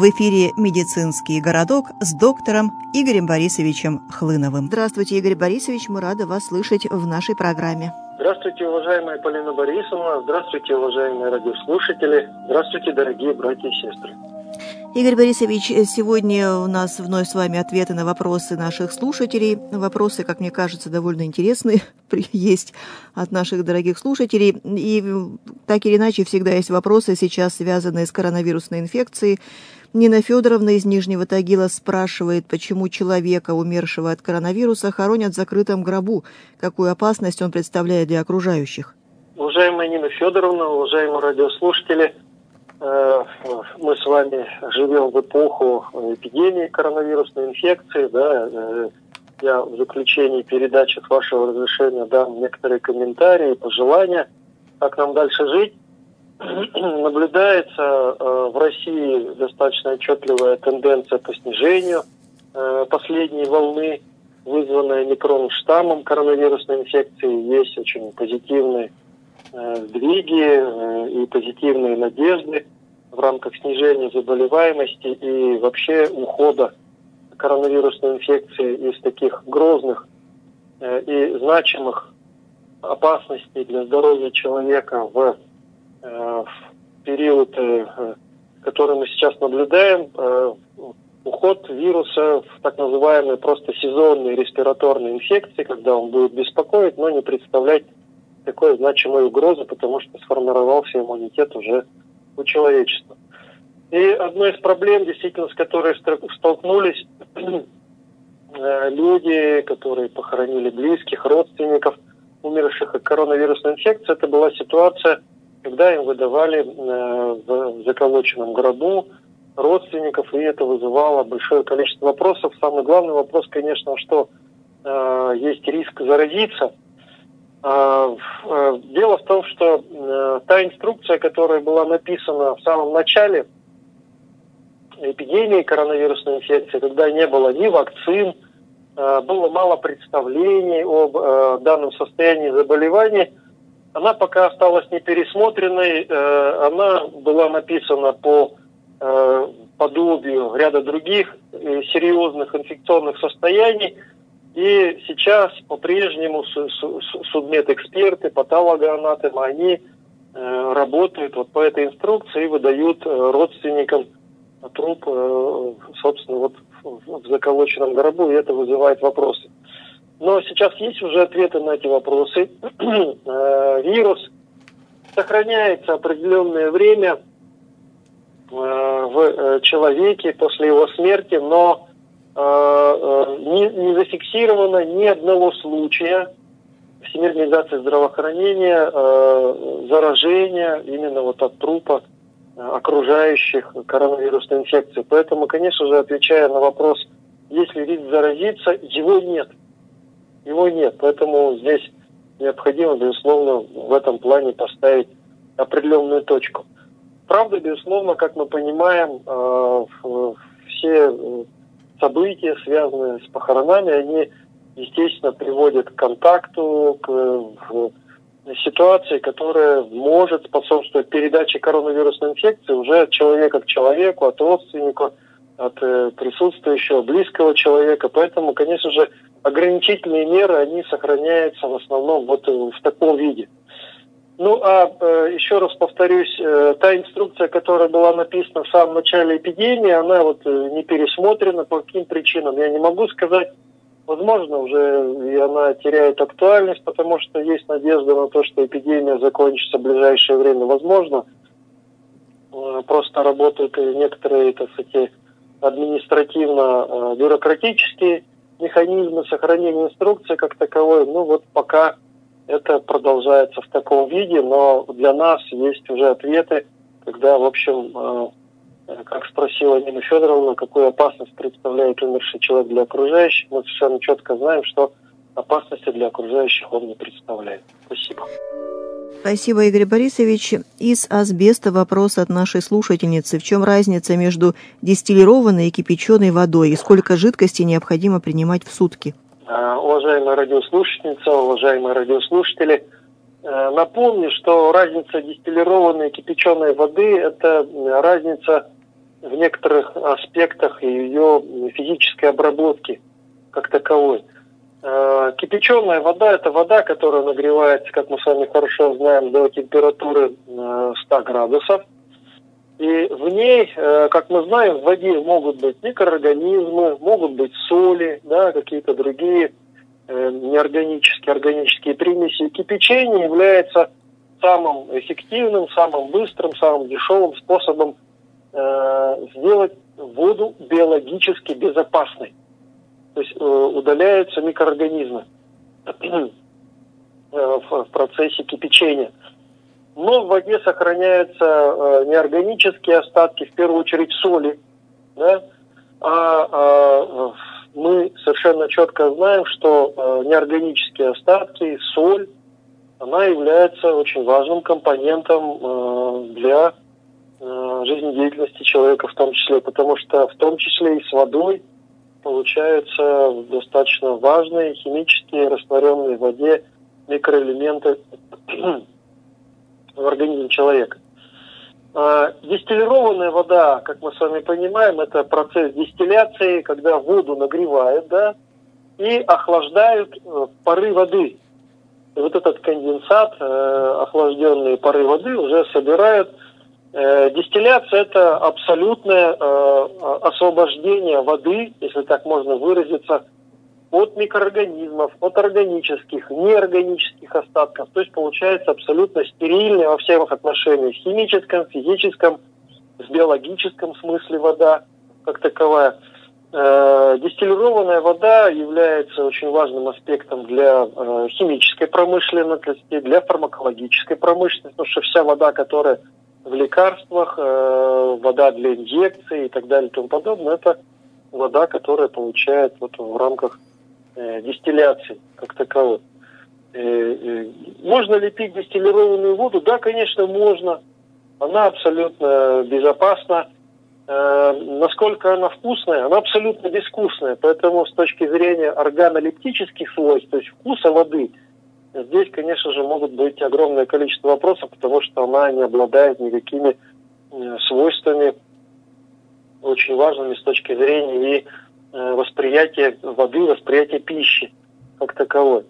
В эфире «Медицинский городок» с доктором Игорем Борисовичем Хлыновым. Здравствуйте, Игорь Борисович, мы рады вас слышать в нашей программе. Здравствуйте, уважаемая Полина Борисовна, здравствуйте, уважаемые радиослушатели, здравствуйте, дорогие братья и сестры. Игорь Борисович, сегодня у нас вновь с вами ответы на вопросы наших слушателей. Вопросы, как мне кажется, довольно интересные есть от наших дорогих слушателей. И так или иначе, всегда есть вопросы, сейчас связанные с коронавирусной инфекцией. Нина Федоровна из Нижнего Тагила спрашивает, почему человека, умершего от коронавируса, хоронят в закрытом гробу? Какую опасность он представляет для окружающих? Уважаемая Нина Федоровна, уважаемые радиослушатели, мы с вами живем в эпоху эпидемии коронавирусной инфекции. Да? Я в заключении передачи, с вашего разрешения, дам некоторые комментарии, пожелания, как нам дальше жить. Наблюдается в России достаточно отчетливая тенденция по снижению последней волны, вызванной микронштаммом коронавирусной инфекции. Есть очень позитивные сдвиги и позитивные надежды в рамках снижения заболеваемости и вообще ухода коронавирусной инфекции из таких грозных и значимых опасностей для здоровья человека в период, который мы сейчас наблюдаем, уход вируса в так называемые просто сезонные респираторные инфекции, когда он будет беспокоить, но не представлять такой значимой угрозы, потому что сформировался иммунитет уже у человечества. И одной из проблем, действительно, с которой столкнулись люди, которые похоронили близких, родственников, умерших от коронавирусной инфекции, это была ситуация, когда им выдавали в заколоченном гробу родственников, и это вызывало большое количество вопросов. Самый главный вопрос, конечно, что есть риск заразиться. Дело в том, что та инструкция, которая была написана в самом начале эпидемии коронавирусной инфекции, когда не было ни вакцин, было мало представлений об данном состоянии заболевания, она пока осталась не пересмотренной, она была написана по подобию ряда других серьезных инфекционных состояний. И сейчас по-прежнему судмедэксперты, патологоанатомы, они работают вот по этой инструкции и выдают родственникам труп, собственно, вот в заколоченном гробу, и это вызывает вопросы. Но сейчас есть уже ответы на эти вопросы. Вирус сохраняется определенное время в человеке после его смерти, но не зафиксировано ни одного случая Всемирной организации здравоохранения заражения именно вот от трупа окружающих коронавирусной инфекцией. Поэтому, конечно же, отвечая на вопрос, есть ли риск заразиться, его нет. Его нет. Поэтому здесь необходимо, безусловно, в этом плане поставить определенную точку. Правда, безусловно, как мы понимаем, все события, связанные с похоронами, они, естественно, приводят к контакту, к ситуации, которая может способствовать передаче коронавирусной инфекции уже от человека к человеку, от родственника, от присутствующего близкого человека. Поэтому, конечно же, ограничительные меры, они сохраняются в основном вот в таком виде. Ну, а еще раз повторюсь, та инструкция, которая была написана в самом начале эпидемии, она вот не пересмотрена. По каким причинам, я не могу сказать. Возможно, уже и она теряет актуальность, потому что есть надежда на то, что эпидемия закончится в ближайшее время. Возможно, просто работают некоторые, так сказать, административно-бюрократические механизмы сохранения инструкции как таковой. Ну, вот пока это продолжается в таком виде, но для нас есть уже ответы, когда, в общем, как спросила Нина Федоровна, какую опасность представляет умерший человек для окружающих, мы совершенно четко знаем, что опасности для окружающих он не представляет. Спасибо. Спасибо, Игорь Борисович. Из асбеста вопрос от нашей слушательницы. В чем разница между дистиллированной и кипяченой водой? И сколько жидкости необходимо принимать в сутки? Уважаемая радиослушательница, уважаемые радиослушатели, напомню, что разница дистиллированной и кипяченой воды – это разница в некоторых аспектах ее физической обработки как таковой. Кипяченая вода – это вода, которая нагревается, как мы с вами хорошо знаем, до температуры 100 градусов. И в ней, как мы знаем, в воде могут быть микроорганизмы, могут быть соли, да, какие-то другие неорганические, органические примеси. Кипячение является самым эффективным, самым быстрым, самым дешевым способом сделать воду биологически безопасной. То есть удаляются микроорганизмы в процессе кипячения. Но в воде сохраняются неорганические остатки, в первую очередь соли. Да? Мы совершенно четко знаем, что неорганические остатки, соль, она является очень важным компонентом для жизнедеятельности человека в том числе, потому что в том числе и с водой получаются достаточно важные химические, растворенные в воде микроэлементы в организме человека. Дистиллированная вода, как мы с вами понимаем, это процесс дистилляции, когда воду нагревают, да, и охлаждают пары воды. И вот этот конденсат, охлажденные пары воды уже собирают. Дистилляция – это абсолютное освобождение воды, если так можно выразиться, от микроорганизмов, от органических, неорганических остатков. То есть получается абсолютно стерильная во всех отношениях, в химическом, физическом, в биологическом смысле вода как таковая. Дистиллированная вода является очень важным аспектом для химической промышленности, для фармакологической промышленности, потому что вся вода, которая в лекарствах, вода для инъекций и так далее и тому подобное, это вода, которая получает вот в рамках дистилляции как таковой. Можно ли пить дистиллированную воду? Да, конечно, можно. Она абсолютно безопасна. Насколько она вкусная? Она абсолютно безвкусная. Поэтому с точки зрения органолептических свойств, то есть вкуса воды, здесь, конечно же, могут быть огромное количество вопросов, потому что она не обладает никакими свойствами очень важными с точки зрения и восприятия воды, восприятия пищи как таковой.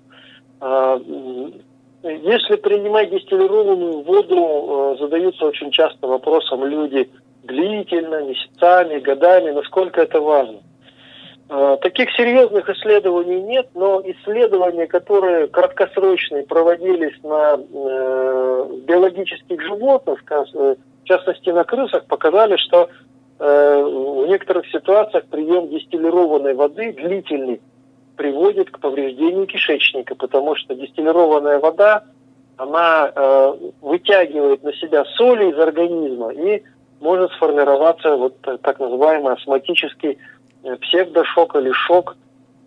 Если принимать дистиллированную воду, задаются очень часто вопросом люди длительно, месяцами, годами, насколько это важно. Таких серьезных исследований нет, но исследования, которые краткосрочные, проводились на биологических животных, в частности на крысах, показали, что в некоторых ситуациях прием дистиллированной воды длительный приводит к повреждению кишечника, потому что дистиллированная вода, она вытягивает на себя соли из организма и может сформироваться вот так называемый астматический псевдошок или шок.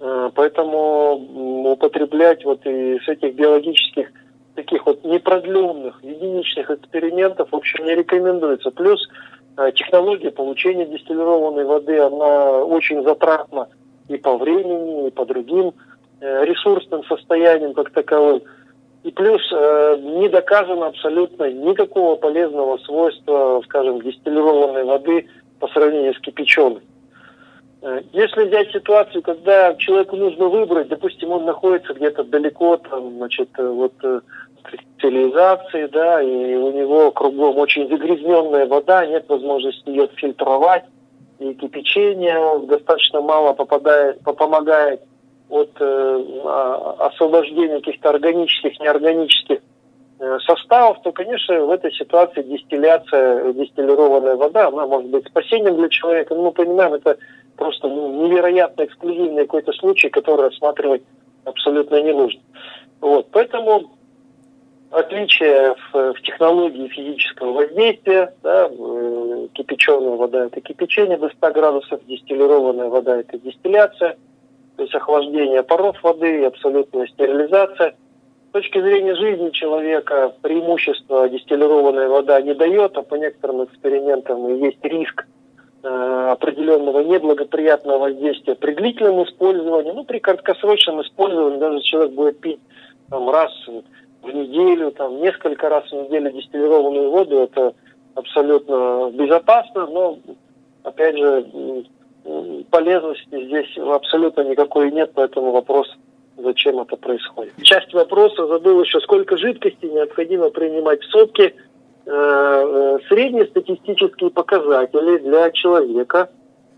Поэтому употреблять вот из этих биологических таких вот непродленных единичных экспериментов в общем не рекомендуется. Плюс технология получения дистиллированной воды, она очень затратна и по времени, и по другим ресурсным состояниям как таковым. И плюс не доказано абсолютно никакого полезного свойства, скажем, дистиллированной воды по сравнению с кипяченой. Если взять ситуацию, когда человеку нужно выбрать, допустим, он находится где-то далеко, там, значит, вот цивилизации, да, и у него кругом очень загрязненная вода, нет возможности ее фильтровать, и кипячение достаточно мало помогает от освобождения каких-то органических, неорганических составов, то, конечно, в этой ситуации дистилляция, дистиллированная вода, она может быть спасением для человека. Но мы понимаем, это просто невероятно эксклюзивный какой-то случай, который рассматривать абсолютно не нужно. Вот. Поэтому отличие в технологии физического воздействия, да, кипяченая вода – это кипячение до 100 градусов, дистиллированная вода – это дистилляция, то есть охлаждение паров воды и абсолютная стерилизация. С точки зрения жизни человека преимущество дистиллированная вода не дает, а по некоторым экспериментам есть риск определенного неблагоприятного воздействия при длительном использовании. Ну, при краткосрочном использовании даже человек будет пить там, раз в неделю, там, несколько раз в неделю дистиллированную воду, это абсолютно безопасно, но опять же, полезности здесь абсолютно никакой нет, поэтому вопрос, зачем это происходит. Часть вопроса забыл еще, сколько жидкости необходимо принимать в сутки. Среднестатистические показатели для человека,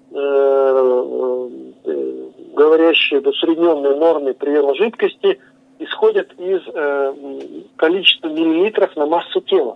говорящие об усредненной норме приема жидкости, исходят из количества миллилитров на массу тела.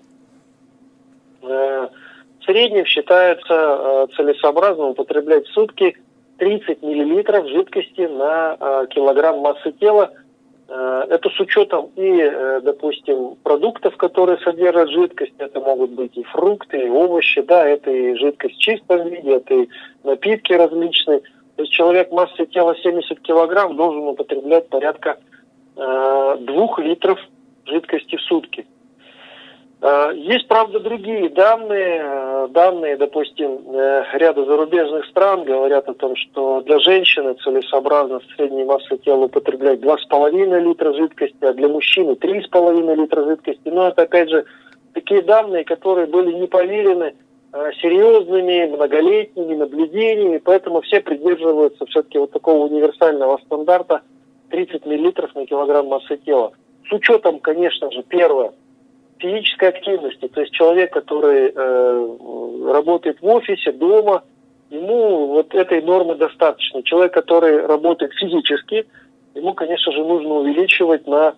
В среднем считается целесообразно употреблять в сутки 30 миллилитров жидкости на килограмм массы тела. Это с учетом и, допустим, продуктов, которые содержат жидкость. Это могут быть и фрукты, и овощи, да, это и жидкость в чистом виде, это и напитки различные. То есть человек массой тела 70 килограмм должен употреблять порядка 2 литров жидкости в сутки. Есть, правда, другие данные, допустим, ряда зарубежных стран говорят о том, что для женщины целесообразно в средней массе тела употреблять 2,5 литра жидкости, а для мужчины 3,5 литра жидкости. Но это, опять же, такие данные, которые были не проверены серьезными, многолетними наблюдениями, поэтому все придерживаются все-таки вот такого универсального стандарта 30 миллилитров на килограмм массы тела. С учетом, конечно же, первое, физической активности, то есть человек, который работает в офисе, дома, ему вот этой нормы достаточно. Человек, который работает физически, ему, конечно же, нужно увеличивать на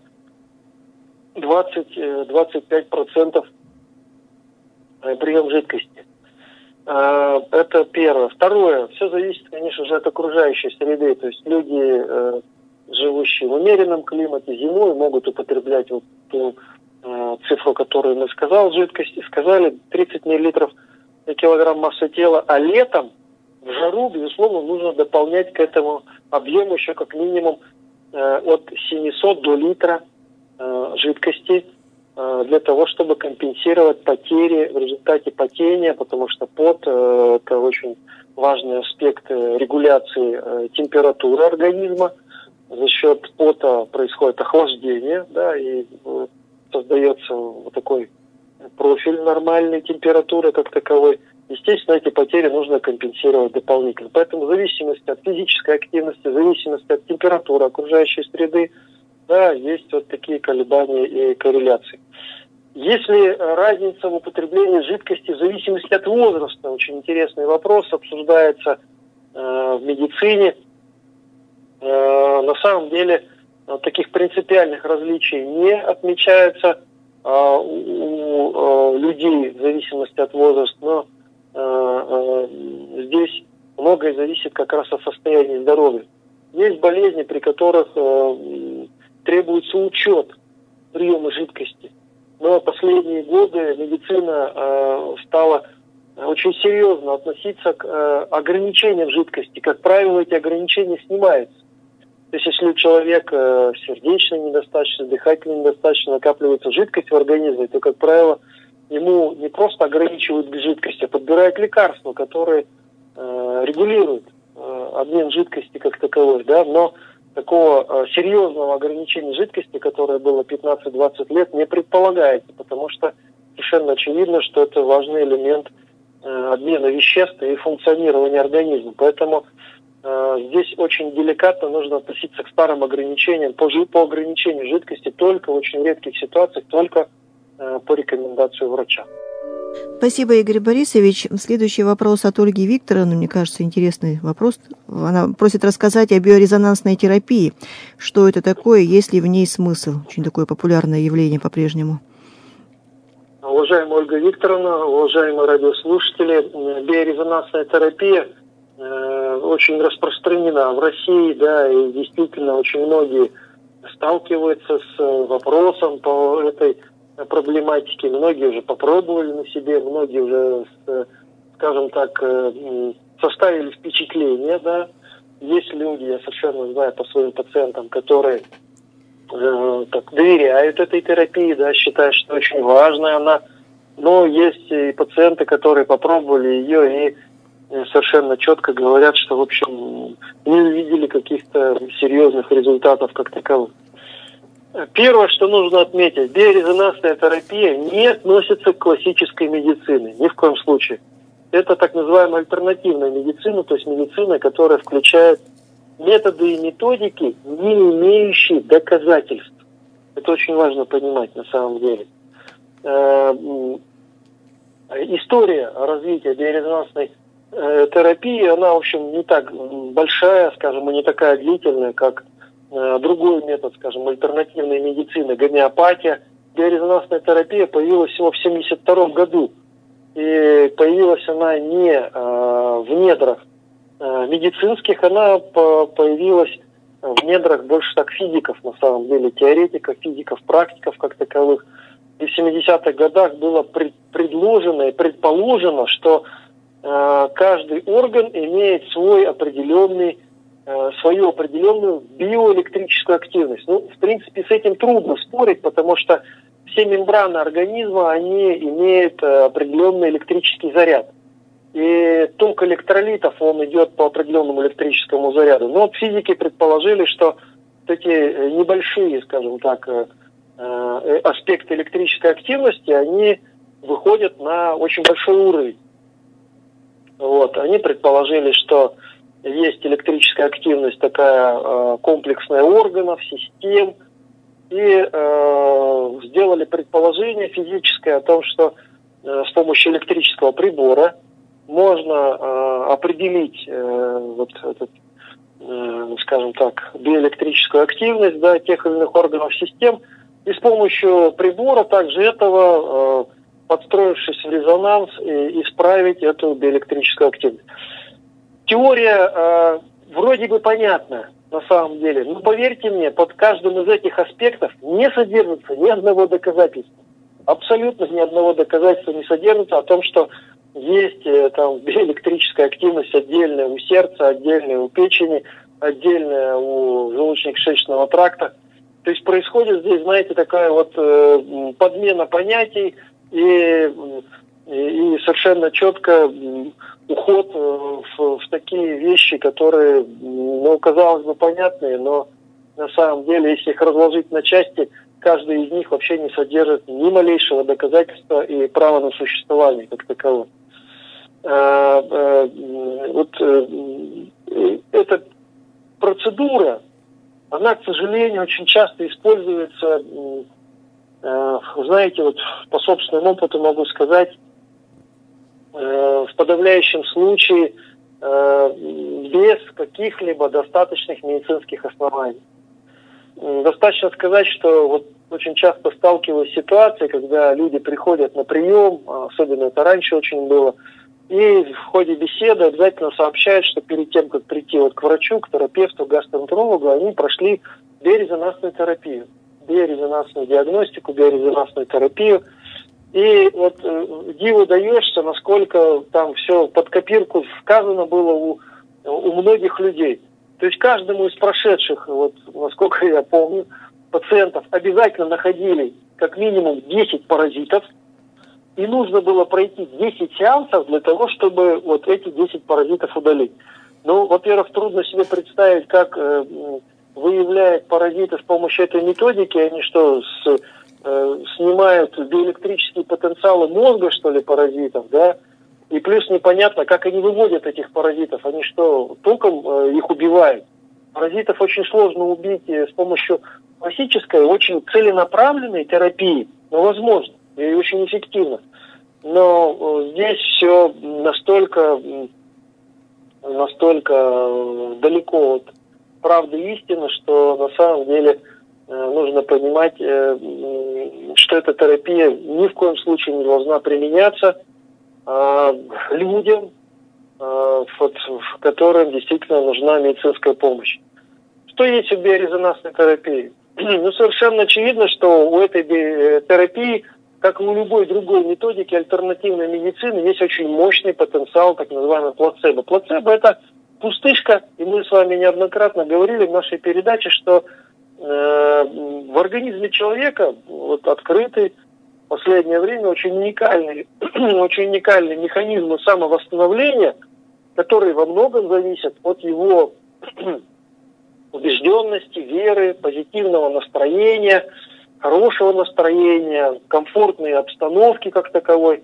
20-25% прием жидкости. Это первое. Второе, все зависит, конечно же, от окружающей среды. То есть люди, живущие в умеренном климате, зимой могут употреблять вот ту цифру, которую мы сказали, 30 миллилитров на килограмм массы тела, а летом в жару, безусловно, нужно дополнять к этому объему еще как минимум от 700 до литра жидкости для того, чтобы компенсировать потери в результате потения, потому что пот – это очень важный аспект регуляции температуры организма. За счет пота происходит охлаждение, да, и создается вот такой профиль нормальной температуры как таковой. Естественно, эти потери нужно компенсировать дополнительно. Поэтому в зависимости от физической активности, в зависимости от температуры окружающей среды, да, есть вот такие колебания и корреляции. Если разница в употреблении жидкости в зависимости от возраста, очень интересный вопрос, обсуждается в медицине. На самом деле таких принципиальных различий не отмечается у людей в зависимости от возраста, но здесь многое зависит как раз от состояния здоровья. Есть болезни, при которых требуется учет приема жидкости. Но последние годы медицина стала очень серьезно относиться к ограничениям жидкости. Как правило, эти ограничения снимаются. То есть, если у человека сердечная недостаточность, дыхательная недостаточность, накапливается жидкость в организме, то, как правило, ему не просто ограничивают жидкость, а подбирают лекарства, которые регулируют обмен жидкости как таковой, да, но такого серьезного ограничения жидкости, которое было 15-20 лет, не предполагается, потому что совершенно очевидно, что это важный элемент обмена веществ и функционирования организма. Поэтому здесь очень деликатно нужно относиться к старым ограничениям. По ограничению жидкости только в очень редких ситуациях, только по рекомендации врача. Спасибо, Игорь Борисович. Следующий вопрос от Ольги Викторовны. Мне кажется, интересный вопрос. Она просит рассказать о биорезонансной терапии. Что это такое, есть ли в ней смысл? Очень такое популярное явление по-прежнему. Уважаемая Ольга Викторовна, уважаемые радиослушатели, биорезонансная терапия очень распространена в России, да, и действительно очень многие сталкиваются с вопросом по этой проблематике. Многие уже попробовали на себе, многие уже, скажем так, составили впечатление, да. Есть люди, я совершенно знаю по своим пациентам, которые доверяют этой терапии, да, считают, что очень важная она. Но есть и пациенты, которые попробовали ее и совершенно четко говорят, что, в общем, не увидели каких-то серьезных результатов как таковых. Первое, что нужно отметить, биорезонансная терапия не относится к классической медицине, ни в коем случае. это так называемая альтернативная медицина, то есть медицина, которая включает методы и методики, не имеющие доказательств. Это очень важно понимать на самом деле. История развития биорезонансной терапии, она, в общем, не так большая, скажем, и не такая длительная, как другой метод, скажем, альтернативной медицины, гомеопатия. Биорезонансная терапия появилась всего в 1972 году. И появилась она не в недрах медицинских, она появилась в недрах больше так физиков, на самом деле, теоретиков, физиков, практиков как таковых. И в 70-х годах было предложено и предположено, что каждый орган имеет свою определенную биоэлектрическую активность. Ну, в принципе, с этим трудно спорить, потому что все мембраны организма, они имеют определенный электрический заряд. И ток электролитов, он идет по определенному электрическому заряду. Но вот физики предположили, что эти небольшие, скажем так, аспекты электрической активности, они выходят на очень большой уровень. Вот. Они предположили, что есть электрическая активность такая комплексная органов, систем, и сделали предположение физическое о том, что с помощью электрического прибора можно определить вот этот, скажем так, биоэлектрическую активность, да, тех или иных органов систем, и с помощью прибора также этого, подстроившись в резонанс, исправить эту биоэлектрическую активность. Теория вроде бы понятна на самом деле, но поверьте мне, под каждым из этих аспектов не содержится ни одного доказательства. Абсолютно ни одного доказательства не содержится о том, что есть там биоэлектрическая активность отдельная у сердца, отдельная у печени, отдельная у желудочно-кишечного тракта. То есть происходит здесь, знаете, такая вот подмена понятий и совершенно четко уход в такие вещи, которые, ну, казалось бы, понятные, но на самом деле, если их разложить на части, каждый из них вообще не содержит ни малейшего доказательства и права на существование как такового. Вот эта процедура, она, к сожалению, очень часто используется, знаете, вот по собственному опыту могу сказать, в подавляющем случае без каких-либо достаточных медицинских оснований. Достаточно сказать, что вот очень часто сталкиваюсь с ситуацией, когда люди приходят на прием, особенно это раньше очень было, и в ходе беседы обязательно сообщают, что перед тем, как прийти вот к врачу, к терапевту, гастроэнтерологу, они прошли биорезонансную терапию, биорезонансную диагностику, биорезонансную терапию. И вот диву даешься, насколько там все под копирку сказано было у многих людей. То есть каждому из прошедших, вот насколько я помню, пациентов обязательно находили как минимум 10 паразитов, и нужно было пройти 10 сеансов для того, чтобы вот эти 10 паразитов удалить. Ну, во-первых, трудно себе представить, как выявляют паразиты с помощью этой методики. Они что, снимают биоэлектрические потенциалы мозга, что ли, паразитов, да? И плюс непонятно, как они выводят этих паразитов. Они что, током их убивают? Паразитов очень сложно убить с помощью классической, очень целенаправленной терапии, но возможно, и очень эффективно. Но здесь все настолько далеко от правды и истины, что на самом деле нужно понимать, что эта терапия ни в коем случае не должна применяться людям, которым действительно нужна медицинская помощь. Что есть у биорезонансной терапии? Ну, совершенно очевидно, что у этой терапии, как и у любой другой методики альтернативной медицины, есть очень мощный потенциал так называемый плацебо. Плацебо – это пустышка, и мы с вами неоднократно говорили в нашей передаче, что в организме человека вот, открытый в последнее время очень уникальный механизм самовосстановления, который во многом зависит от его убежденности, веры, позитивного настроения, хорошего настроения, комфортной обстановки как таковой.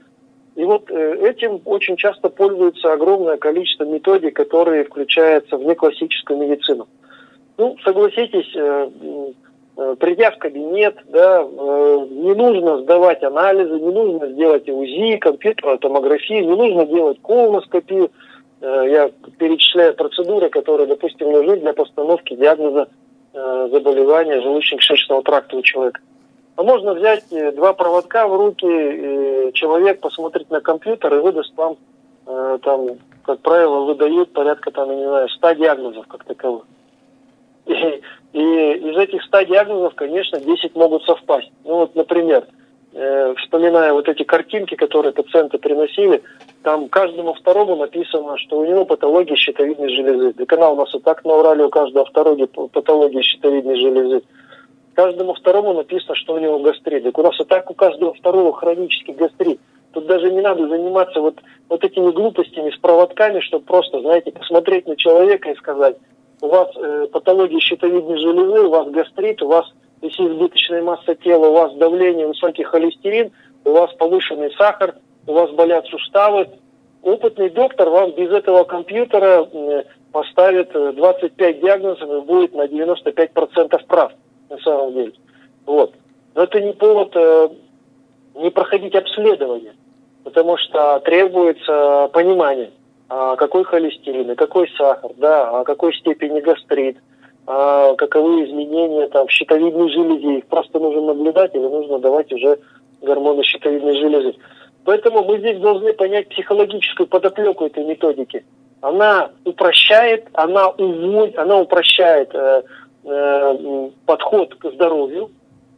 И вот этим очень часто пользуется огромное количество методик, которые включаются в неклассическую медицину. Ну, согласитесь, придя в кабинет, да, не нужно сдавать анализы, не нужно сделать УЗИ, компьютерную томографию, не нужно делать колоноскопию. Я перечисляю процедуры, которые, допустим, нужны для постановки диагноза заболевания желудочно-кишечного тракта у человека. А можно взять 2 проводка в руки, и человек посмотреть на компьютер и выдаст вам, там, как правило, выдают порядка, там, я не знаю, 100 диагнозов как таковых. И из этих 100 диагнозов, конечно, 10 могут совпасть. Ну вот, например, вспоминая вот эти картинки, которые пациенты приносили, там каждому второму написано, что у него патология щитовидной железы. Декана у нас и так наврали, у каждого второго патология щитовидной железы. Каждому второму написано, что у него гастрит. Так у нас и так у каждого второго хронический гастрит. Тут даже не надо заниматься вот этими глупостями с проводками, чтобы просто, знаете, посмотреть на человека и сказать: у вас патология щитовидной железы, у вас гастрит, у вас избыточная масса тела, у вас давление, высокий холестерин, у вас повышенный сахар, у вас болят суставы. Опытный доктор вам без этого компьютера поставит 25 диагнозов и будет на 95% прав, на самом деле. Вот. Но это не повод не проходить обследование, потому что требуется понимание, какой холестерин, какой сахар, да, о какой степени гастрит, каковы изменения там в щитовидной железе. Их просто нужно наблюдать или нужно давать уже гормоны щитовидной железы. Поэтому мы здесь должны понять психологическую подоплеку этой методики. Она упрощает, она упрощает подход к здоровью,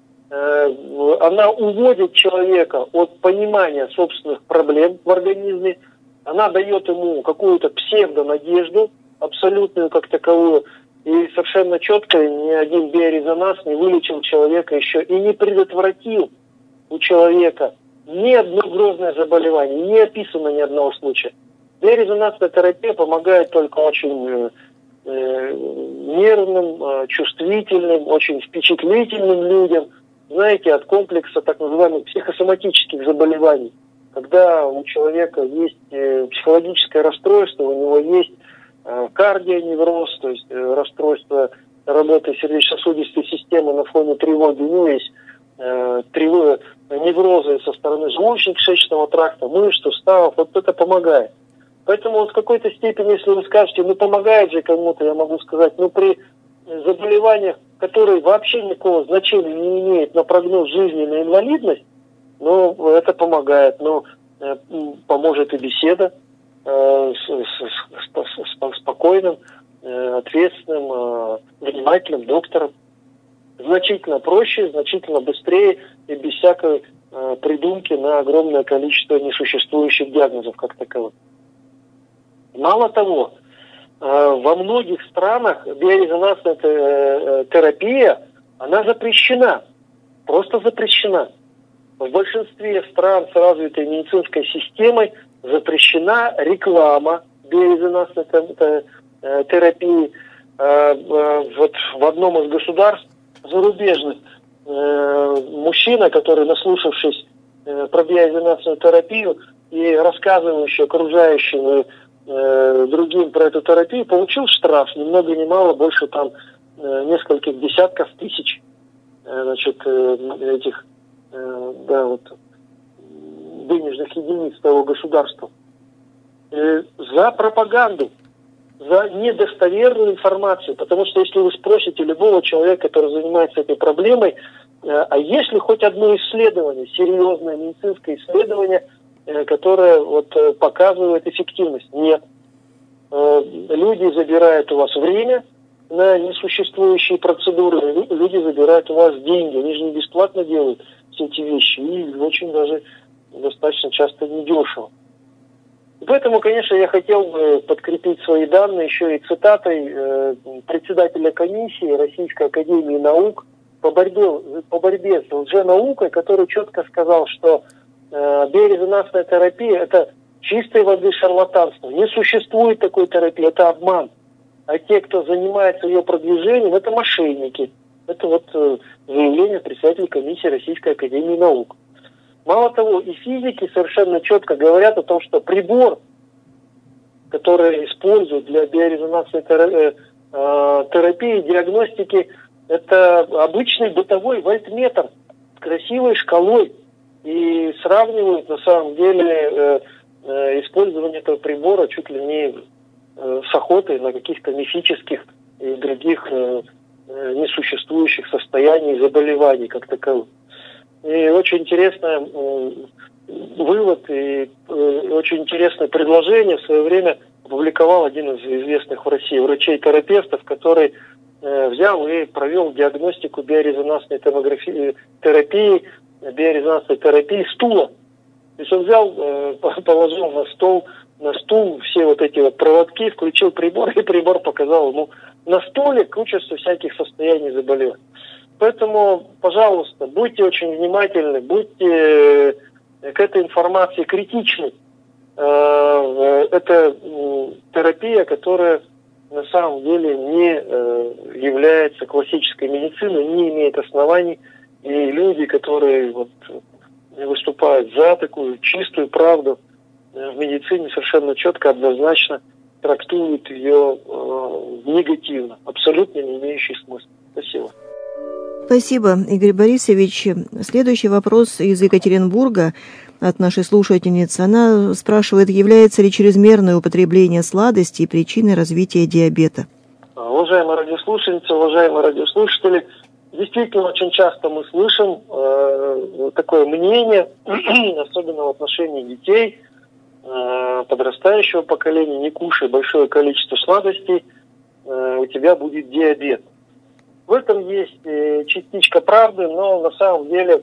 она уводит человека от понимания собственных проблем в организме, она дает ему какую-то псевдонадежду, абсолютную как таковую, и совершенно четко ни один биорезонанс не вылечил человека еще и не предотвратил у человека ни одно грозное заболевание, не описано ни одного случая. Биорезонансная терапия помогает только очень нервным, чувствительным, очень впечатлительным людям, знаете, от комплекса так называемых психосоматических заболеваний. Когда у человека есть психологическое расстройство, у него есть кардионевроз, то есть расстройство работы сердечно-сосудистой системы на фоне тревоги, у него есть неврозы со стороны желудочно-кишечного тракта, мышц, суставов, вот это помогает. Поэтому вот в какой-то степени, если вы скажете, ну помогает же кому-то, я могу сказать, ну при заболеваниях, которые вообще никакого значения не имеют на прогноз жизни, на инвалидность, ну это помогает, но поможет и беседа с спокойным, ответственным, внимательным доктором. Значительно проще, значительно быстрее и без всякой придумки на огромное количество несуществующих диагнозов как таковых. Мало того, во многих странах биорезонансная терапия, она запрещена, просто запрещена. В большинстве стран с развитой медицинской системой запрещена реклама биорезонансной терапии. Вот в одном из государств зарубежных мужчина, который, наслушавшись про биорезонансную терапию и рассказывающий окружающим другим про эту терапию, получил штраф, ни много ни мало, больше там нескольких десятков тысяч, значит, этих денежных единиц того государства. За пропаганду, за недостоверную информацию. Потому что если вы спросите любого человека, который занимается этой проблемой, а есть ли хоть одно исследование, серьезное медицинское исследование, которое вот показывает эффективность? Нет. Люди забирают у вас время на несуществующие процедуры, люди забирают у вас деньги. Они же не бесплатно делают все эти вещи, и очень даже достаточно часто недешево. И поэтому, конечно, я хотел бы подкрепить свои данные еще и цитатой председателя комиссии Российской академии наук по борьбе с лженаукой, который четко сказал, что биорезонансная терапия – это чистой воды шарлатанство. Не существует такой терапии, это обман. А те, кто занимается ее продвижением, это мошенники. Это вот заявление председателя комиссии Российской академии наук. Мало того, и физики совершенно четко говорят о том, что прибор, который используют для биорезонансной терапии, диагностики, это обычный бытовой вольтметр с красивой шкалой. И сравнивают на самом деле использование этого прибора чуть ли не с охотой на каких-то мифических и других несуществующих состояний заболеваний как таковых. И очень интересный вывод и очень интересное предложение в свое время опубликовал один из известных в России врачей-терапевтов, который взял и провел диагностику биорезонансной терапии стула. То есть он взял, положил на стул все вот эти вот проводки, включил прибор, и прибор показал ему на столе кучу всяких состояний заболеваний. Поэтому, пожалуйста, будьте очень внимательны, будьте к этой информации критичны. Это терапия, которая на самом деле не является классической медициной, не имеет оснований. И люди, которые вот выступают за такую чистую правду в медицине, совершенно четко, однозначно трактуют ее негативно, абсолютно не имеющий смысла. Спасибо. Спасибо, Игорь Борисович. Следующий вопрос из Екатеринбурга от нашей слушательницы. Она спрашивает, является ли чрезмерное употребление сладостей причиной развития диабета? Уважаемые радиослушательницы, уважаемые радиослушатели, действительно, очень часто мы слышим такое мнение, особенно в отношении детей, подрастающего поколения: не кушай большое количество сладостей, у тебя будет диабет. В этом есть частичка правды, но на самом деле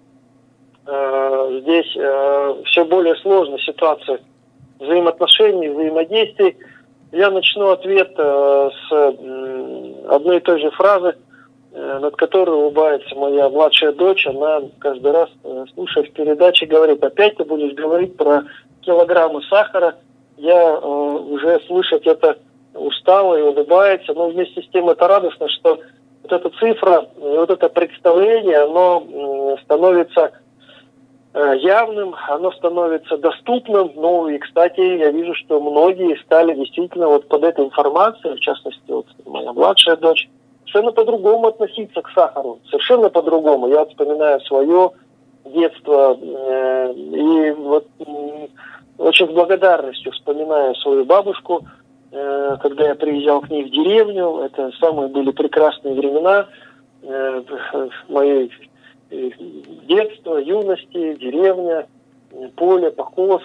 здесь все более сложная ситуация взаимоотношений, взаимодействий. Я начну ответ с одной и той же фразы, над которой улыбается моя младшая дочь. Она каждый раз, слушая в передаче, говорит: опять ты будешь говорить про килограммы сахара. Я уже слышать это устала и улыбается, но вместе с тем это радостно, что вот эта цифра, вот это представление, оно становится явным, оно становится доступным. Ну и, кстати, я вижу, что многие стали действительно вот под этой информацией, в частности, вот моя младшая дочь, совершенно по-другому относиться к сахару, совершенно по-другому. Я вспоминаю свое детство и вот очень с благодарностью вспоминаю свою бабушку, когда я приезжал к ней в деревню. Это самые были прекрасные времена моей детства, юности, деревня, поле, покос.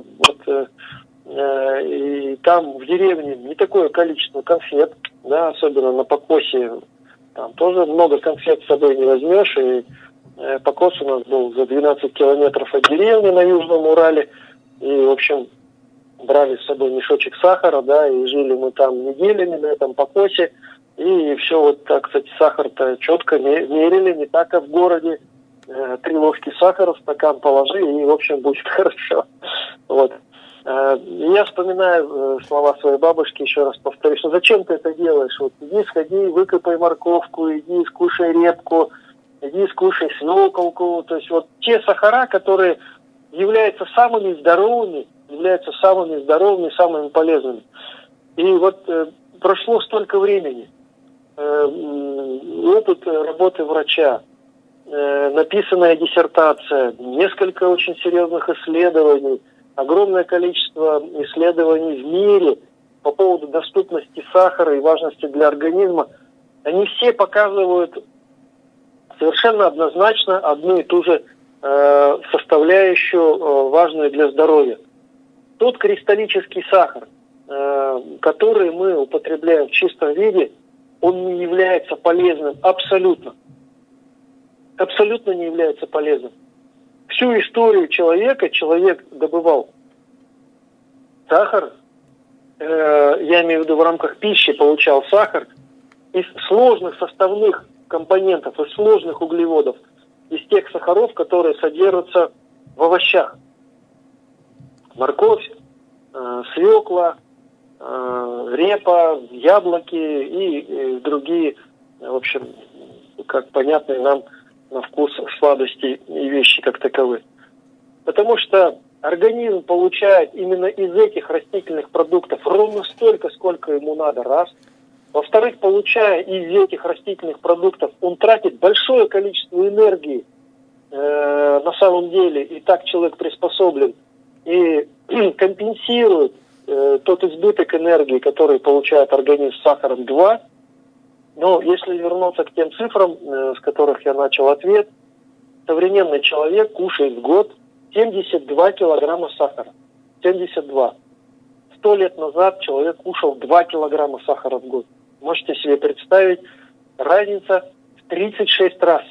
И там в деревне не такое количество конфет, да, особенно на покосе. Там тоже много конфет с собой не возьмешь. И покос у нас был за 12 километров от деревни на Южном Урале. И, в общем, брали с собой мешочек сахара, да, и жили мы там неделями на этом покосе. И все вот так, кстати, сахар-то четко мерили, не так, как в городе. 3 ложки сахара в стакан положи, и, в общем, будет хорошо. Вот. Я вспоминаю слова своей бабушки, еще раз повторюсь: ну зачем ты это делаешь? Вот иди сходи, выкопай морковку, иди скушай репку, иди скушай свеколку. То есть вот те сахара, которые являются самыми здоровыми, самыми полезными. И вот прошло столько времени, опыт работы врача, написанная диссертация, несколько очень серьезных исследований, огромное количество исследований в мире по поводу доступности сахара и важности для организма, они все показывают совершенно однозначно одну и ту же составляющую, важную для здоровья. Тот кристаллический сахар, который мы употребляем в чистом виде, он не является полезным абсолютно. Абсолютно не является полезным. Всю историю человека человек добывал сахар, я имею в виду в рамках пищи получал сахар из сложных составных компонентов, из сложных углеводов, из тех сахаров, которые содержатся в овощах. Морковь, свекла, репа, яблоки и другие, в общем, как понятные нам на вкус сладости и вещи как таковые. Потому что организм получает именно из этих растительных продуктов ровно столько, сколько ему надо, раз. Во-вторых, получая из этих растительных продуктов, он тратит большое количество энергии на самом деле, и так человек приспособлен, и компенсирует тот избыток энергии, который получает организм с сахаром 2. Но если вернуться к тем цифрам, с которых я начал ответ, современный человек кушает в год 72 килограмма сахара. 72. 100 лет назад человек кушал 2 килограмма сахара в год. Можете себе представить, разница в 36 раз.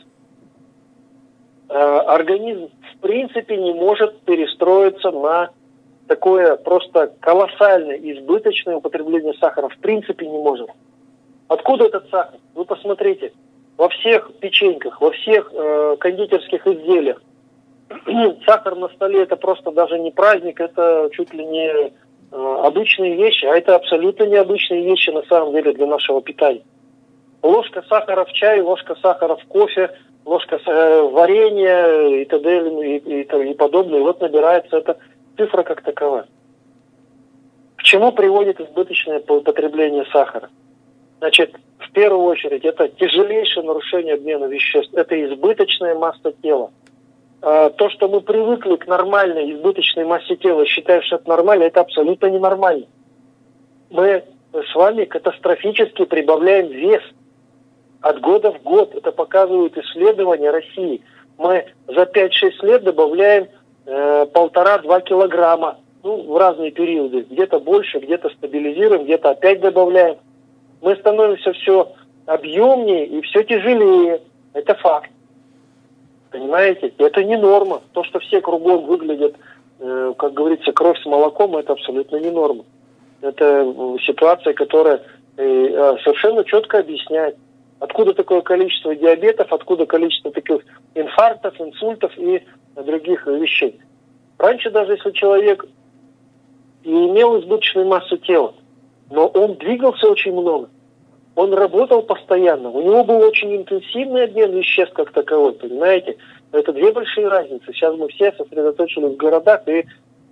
Организм в принципе не может перестроиться на такое просто колоссальное избыточное употребление сахара. В принципе не может. Откуда этот сахар? Вы посмотрите. Во всех печеньках, во всех кондитерских изделиях сахар на столе — это просто даже не праздник, это чуть ли не обычные вещи, а это абсолютно необычные вещи на самом деле для нашего питания. Ложка сахара в чай, ложка сахара в кофе, ложка варенья и т.д. и подобное. И вот набирается эта цифра как таковая. К чему приводит избыточное употребление сахара? Значит, в первую очередь, это тяжелейшее нарушение обмена веществ, это избыточная масса тела. То, что мы привыкли к нормальной избыточной массе тела, считаем, что это нормально, это абсолютно ненормально. Мы с вами катастрофически прибавляем вес от года в год. Это показывают исследования России. Мы за 5-6 лет добавляем 1,5-2 килограмма. В разные периоды. Где-то больше, где-то стабилизируем, где-то опять добавляем. Мы становимся все объемнее и все тяжелее. Это факт. Понимаете? Это не норма. То, что все кругом выглядят, как говорится, кровь с молоком, это абсолютно не норма. Это ситуация, которая совершенно четко объясняет, откуда такое количество диабетов, откуда количество таких инфарктов, инсультов и других вещей. Раньше даже если человек и имел избыточную массу тела, но он двигался очень много, он работал постоянно, у него был очень интенсивный обмен веществ как таковой, понимаете? Это две большие разницы. Сейчас мы все сосредоточились в городах и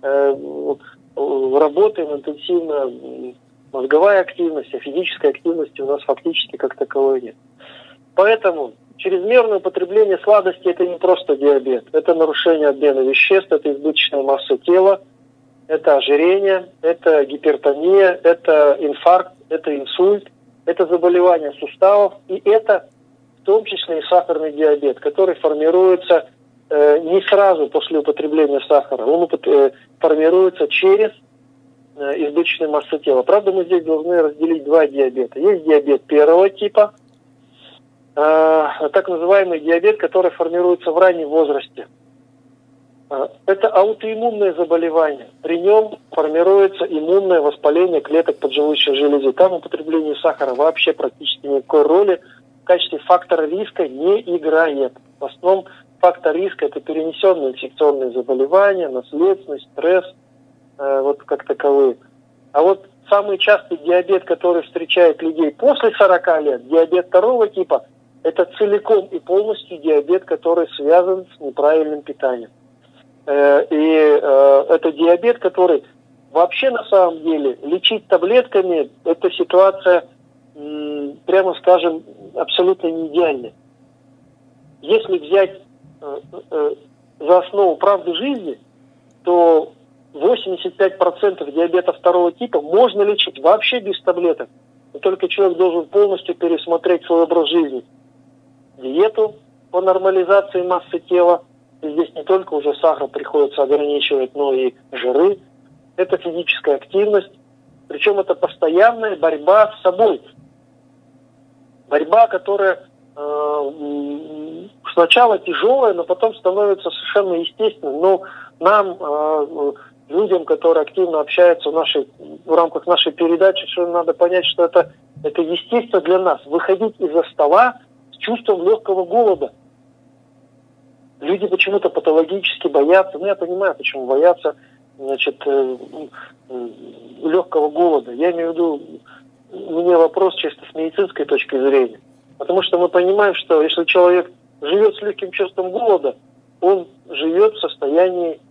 работаем интенсивно. Мозговая активность, а физической активности у нас фактически как таковой нет. Поэтому чрезмерное употребление сладости — это не просто диабет, это нарушение обмена веществ, это избыточная масса тела, это ожирение, это гипертония, это инфаркт, это инсульт, это заболевание суставов, и это в том числе и сахарный диабет, который формируется не сразу после употребления сахара, он формируется через избыточной массы тела. Правда, мы здесь должны разделить два диабета. Есть диабет первого типа, так называемый диабет, который формируется в раннем возрасте. Это аутоиммунное заболевание. При нем формируется иммунное воспаление клеток поджелудочной железы. Там употребление сахара вообще практически никакой роли в качестве фактора риска не играет. В основном фактор риска — это перенесенные инфекционные заболевания, наследственность, стресс, вот как таковые. А вот самый частый диабет, который встречает людей после 40 лет, диабет второго типа, это целиком и полностью диабет, который связан с неправильным питанием. Это диабет, который вообще на самом деле лечить таблетками, эта ситуация, прямо скажем, абсолютно не идеальная. Если взять за основу правду жизни, то 85% диабета второго типа можно лечить вообще без таблеток. Но только человек должен полностью пересмотреть свой образ жизни. Диету по нормализации массы тела. И здесь не только уже сахар приходится ограничивать, но и жиры. Это физическая активность. Причем это постоянная борьба с собой. Борьба, которая сначала тяжелая, но потом становится совершенно естественной. Но нам, людям, которые активно общаются в рамках нашей передачи, что надо понять, что это естественно для нас. Выходить из-за стола с чувством легкого голода. Люди почему-то патологически боятся, я понимаю, почему боятся, легкого голода. Я имею в виду, у меня вопрос чисто с медицинской точки зрения. Потому что мы понимаем, что если человек живет с легким чувством голода, он живет в состоянии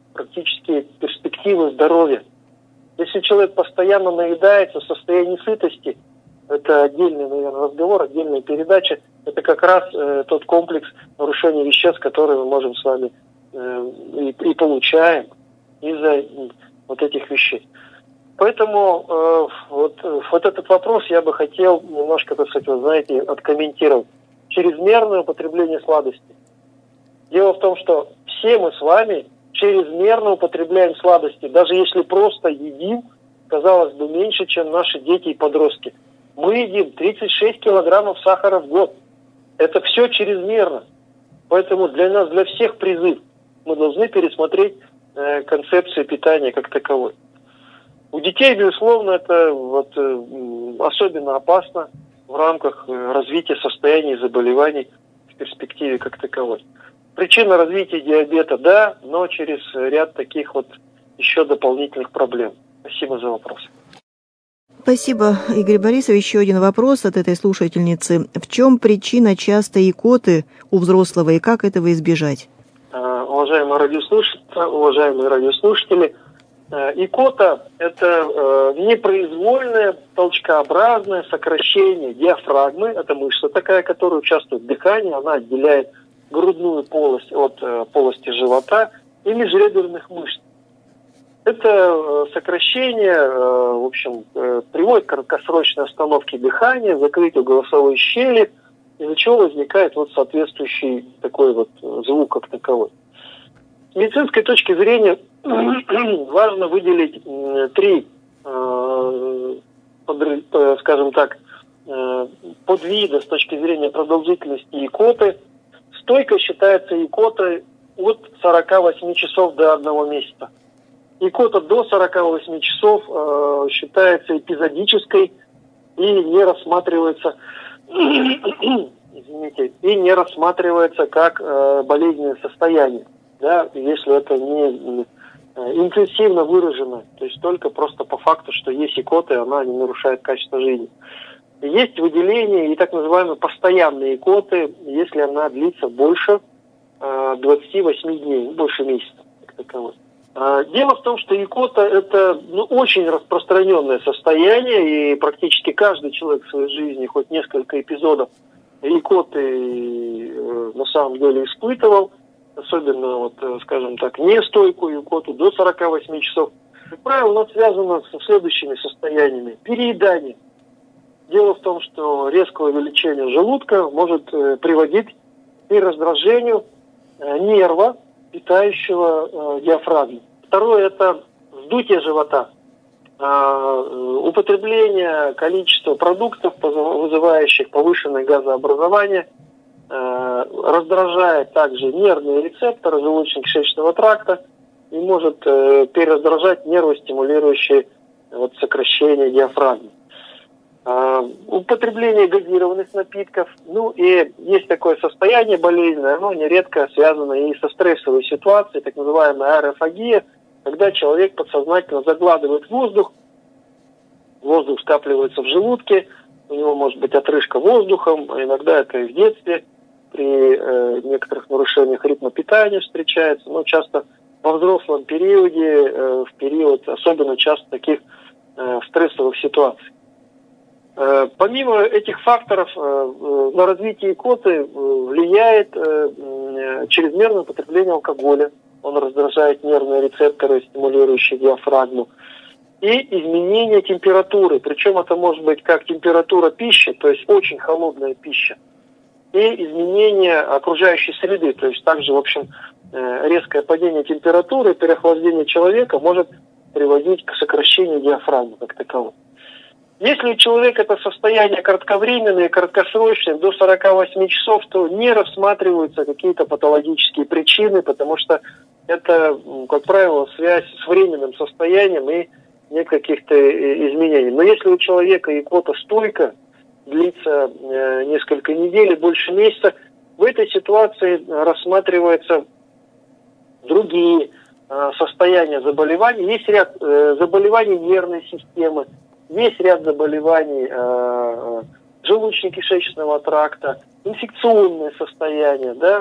практически перспективы здоровья. Если человек постоянно наедается в состоянии сытости, это отдельный, наверное, разговор, отдельная передача, это как раз тот комплекс нарушений веществ, который мы можем с вами и получаем из-за вот этих вещей. Поэтому вот этот вопрос я бы хотел немножко, так сказать, вы знаете, откомментировать. Чрезмерное употребление сладостей. Дело в том, что все мы с вами чрезмерно употребляем сладости, даже если просто едим, казалось бы, меньше, чем наши дети и подростки. Мы едим 36 килограммов сахара в год. Это все чрезмерно. Поэтому для нас, для всех призыв. Мы должны пересмотреть концепцию питания как таковой. У детей, безусловно, это вот, особенно опасно в рамках развития состояний заболеваний в перспективе как таковой. Причина развития диабета, да, но через ряд таких вот еще дополнительных проблем. Спасибо за вопрос. Спасибо, Игорь Борисович. Еще один вопрос от этой слушательницы. В чем причина частой икоты у взрослого и как этого избежать? Уважаемые радиослушатели, икота – это непроизвольное толчкообразное сокращение диафрагмы. Это мышца такая, которая участвует в дыхании. Она отделяет грудную полость от полости живота и межреберных мышц. Это сокращение, в общем, приводит к краткосрочной остановке дыхания, закрытию голосовой щели, из-за чего возникает вот соответствующий такой вот звук как таковой. С медицинской точки зрения важно выделить три, скажем так, подвида с точки зрения продолжительности икоты. Стойко считается икотой от 48 часов до 1 месяца. Икота до 48 часов считается эпизодической и не рассматривается, как болезненное состояние, да, если это не интенсивно выражено, то есть только просто по факту, что есть икота, и она не нарушает качество жизни. Есть выделение и так называемые постоянные икоты, если она длится больше 28 дней, больше месяца, как таковой. Дело в том, что икота – это очень распространенное состояние, и практически каждый человек в своей жизни хоть несколько эпизодов икоты на самом деле испытывал, особенно, вот, скажем так, нестойкую икоту до 48 часов. Как правило, она связана со следующими состояниями. Переедание. Дело в том, что резкое увеличение желудка может приводить к раздражению нерва, питающего диафрагму. Второе – это вздутие живота. Употребление количества продуктов, вызывающих повышенное газообразование, раздражает также нервные рецепторы желудочно-кишечного тракта и может перераздражать нервы, стимулирующие вот, сокращение диафрагмы. Употребление газированных напитков. Ну и есть такое состояние болезненное, оно нередко связано и со стрессовой ситуацией, так называемая аэрофагия, когда человек подсознательно загладывает воздух скапливается в желудке, у него может быть отрыжка воздухом, иногда это и в детстве при некоторых нарушениях ритма питания встречается, но часто во взрослом периоде, в период особенно часто таких стрессовых ситуаций. Помимо этих факторов на развитие икоты влияет чрезмерное употребление алкоголя. Он раздражает нервные рецепторы, стимулирующие диафрагму. И изменение температуры. Причем это может быть как температура пищи, то есть очень холодная пища, и изменение окружающей среды. То есть также, в общем, резкое падение температуры, переохлаждение человека может приводить к сокращению диафрагмы как таковой. Если у человека это состояние кратковременное, краткосрочное, до 48 часов, то не рассматриваются какие-то патологические причины, потому что это, как правило, связь с временным состоянием и нет каких-то изменений. Но если у человека икота стойка, длится несколько недель, больше месяца, в этой ситуации рассматриваются другие состояния заболеваний. Есть ряд заболеваний нервной системы, есть ряд заболеваний желудочно-кишечного тракта, инфекционные состояния, да,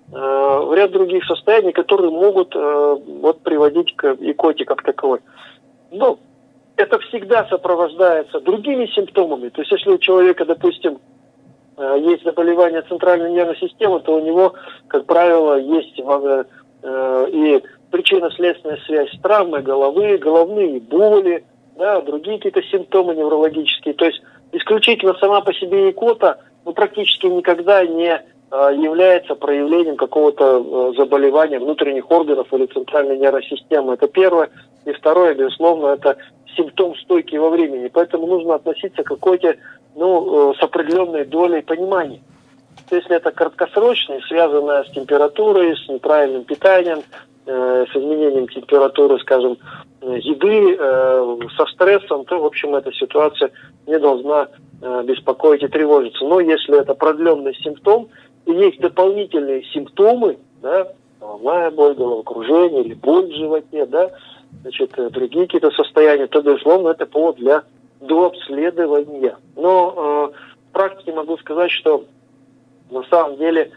ряд других состояний, которые могут приводить к икоте как таковой. Но это всегда сопровождается другими симптомами. То есть, если у человека, допустим, есть заболевание центральной нервной системы, то у него, как правило, есть и причинно-следственная связь с травмой головы, головные боли, да, другие какие-то симптомы неврологические. То есть исключительно сама по себе икота практически никогда не является проявлением какого-то заболевания внутренних органов или центральной нервной системы. Это первое. И второе, безусловно, это симптом стойкий во времени. Поэтому нужно относиться к икоте с определенной долей понимания. Если это краткосрочное, связанное с температурой, с неправильным питанием, с изменением температуры, скажем, еды, со стрессом, то, в общем, эта ситуация не должна беспокоить и тревожиться. Но если это продленный симптом, и есть дополнительные симптомы, да, головная боль, головокружение или боль в животе, да, значит, другие какие-то состояния, то, безусловно, это повод для дообследования. Но в практике могу сказать, что на самом деле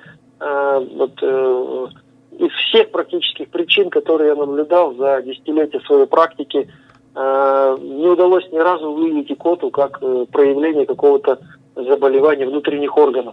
из всех практических причин, которые я наблюдал за десятилетия своей практики, не удалось ни разу выявить икоту как проявление какого-то заболевания внутренних органов.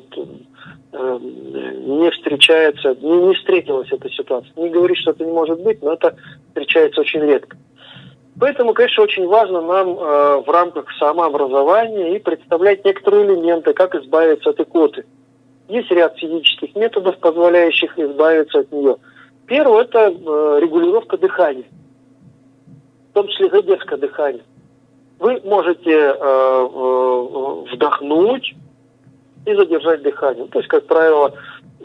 Не встречается, не встретилась эта ситуация. Не говорит, что это не может быть, но это встречается очень редко. Поэтому, конечно, очень важно нам в рамках самообразования и представлять некоторые элементы, как избавиться от икоты. Есть ряд физических методов, позволяющих избавиться от нее. Первое – это регулировка дыхания, в том числе задержка дыхания. Вы можете вдохнуть и задержать дыхание. То есть, как правило,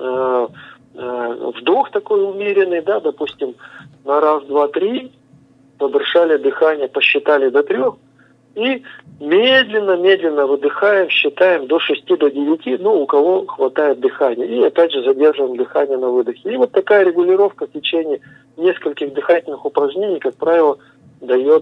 вдох такой умеренный, да, допустим, на раз, два, три, подышали дыхание, посчитали до 3, и медленно выдыхаем, считаем до 6, до 9, у кого хватает дыхания. И опять же задерживаем дыхание на выдохе. И вот такая регулировка в течение нескольких дыхательных упражнений, как правило, дает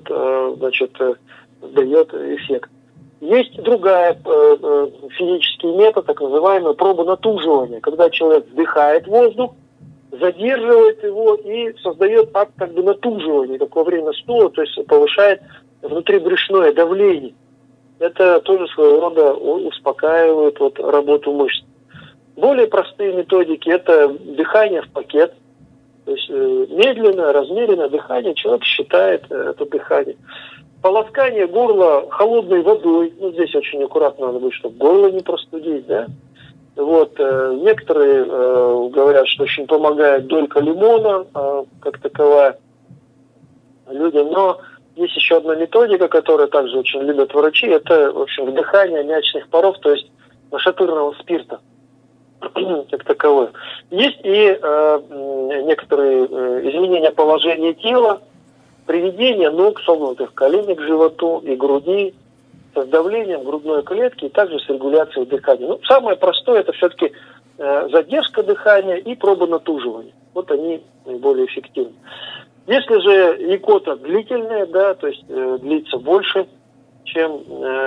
эффект. Есть другая физический метод, так называемая проба натуживания, когда человек вдыхает воздух, задерживает его и создает акт натуживания, как во время стула, то есть повышает внутрибрюшное давление. Это тоже своего рода успокаивает работу мышц. Более простые методики – это дыхание в пакет, то есть медленное, размеренное дыхание, человек считает это дыхание. Полоскание горла холодной водой, здесь очень аккуратно надо быть, чтобы горло не простудить, да. Некоторые говорят, что очень помогает долька лимона, как таковая, людям, но есть еще одна методика, которую также очень любят врачи, это, в общем, вдыхание аммиачных паров, то есть нашатырного спирта, как таковое. Есть и некоторые изменения положения тела, приведение ног, согнутых коленей к животу и груди, с давлением грудной клетки и также с регуляцией дыхания. Самое простое – это все-таки задержка дыхания и проба натуживания. Они наиболее эффективны. Если же икота длительная, да, то есть длится больше, чем